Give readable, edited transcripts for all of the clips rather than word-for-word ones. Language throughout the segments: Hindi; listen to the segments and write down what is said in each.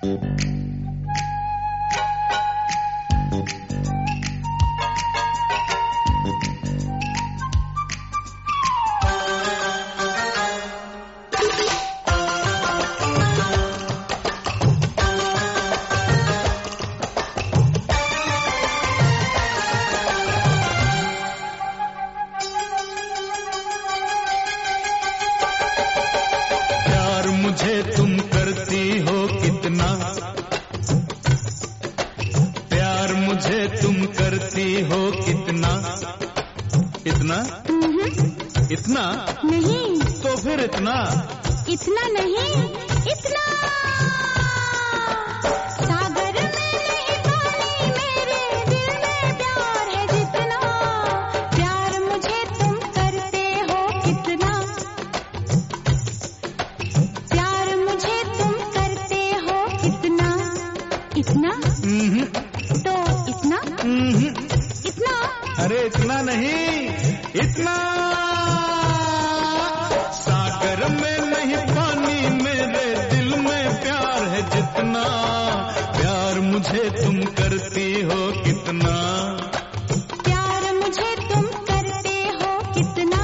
मुझे तुम करती हो कितना प्यार, मुझे तुम करती हो कितना, इतना इतना नहीं तो फिर इतना नहीं इतना। सागर में नहीं पानी मेरे दिल में प्यार है जितना, प्यार मुझे तुम करते हो कितना, प्यार मुझे तुम करते हो कितना, इतना तो इतना इतना। अरे इतना नहीं इतना। सागर में नहीं पानी मेरे दिल में प्यार है जितना, प्यार मुझे तुम करती हो कितना, प्यार मुझे तुम करते हो कितना।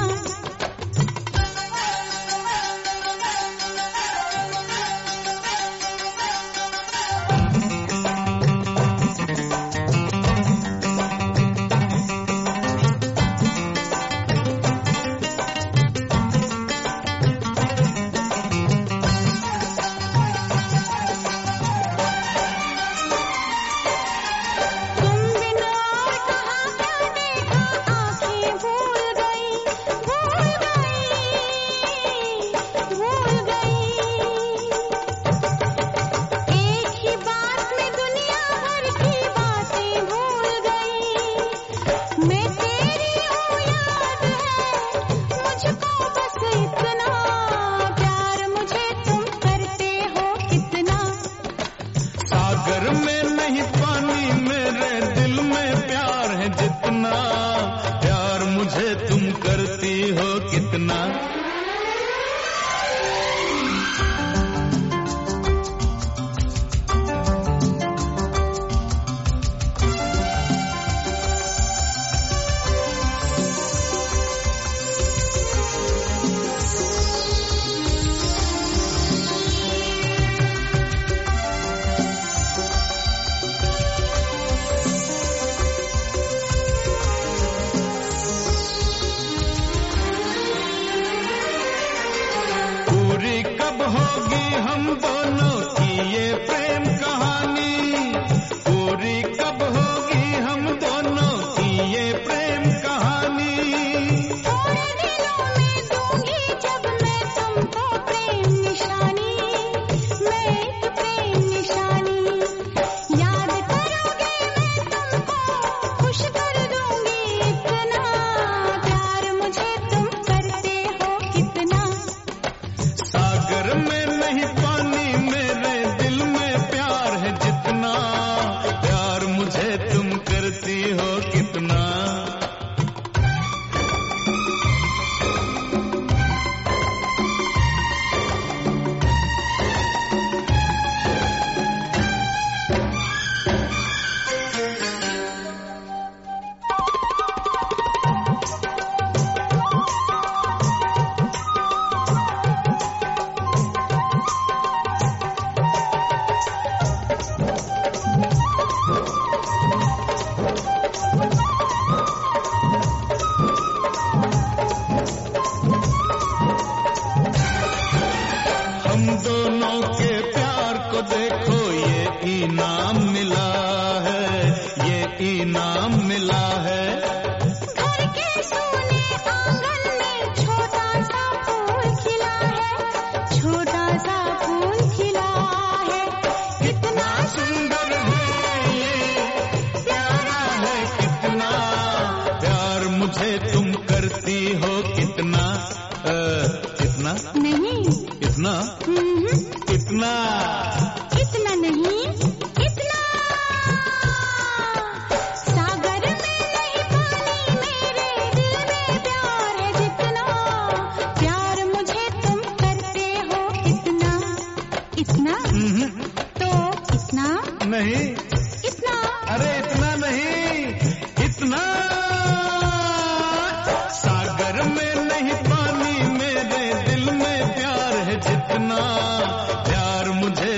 सागर में नहीं पानी मेरे दिल में प्यार है जितना, प्यार मुझे तुम करती हो कितना। कब होगी हम दोनों की ये प्रेम कहानी, पूरी कब होगी हम दोनों की ये प्रेम कहानी। थोड़े दिनों में दूंगी जब मैं तुमको प्रेम निशानी, मैं एक प्रेम निशानी। याद करोगे मैं तुमको खुश कर दूंगी इतना, प्यार मुझे तुम करते हो कितना। सागर में नहीं पानी मेरे दिल में प्यार है जितना, प्यार मुझे तुम करती हो कितना। हम दोनों के प्यार को देखो ये इनाम मिला है, ये इनाम मिला है। घर के सोने आंगन में छोटा सा फूल खिला है, छोटा सा फूल खिला है। कितना सुंदर है ये, प्यारा है कितना, प्यार मुझे तुम करती हो कितना। कितना नहीं इतना इतना इतना नहीं इतना। सागर में नहीं पानी मेरे दिल में प्यार है जितना, प्यार मुझे तुम करते हो कितना, इतना तो नहीं, इतना अरे इतना नहीं, इतना। सागर में नहीं पानी, मेरे दिल में प्यार है जितना, प्यार मुझे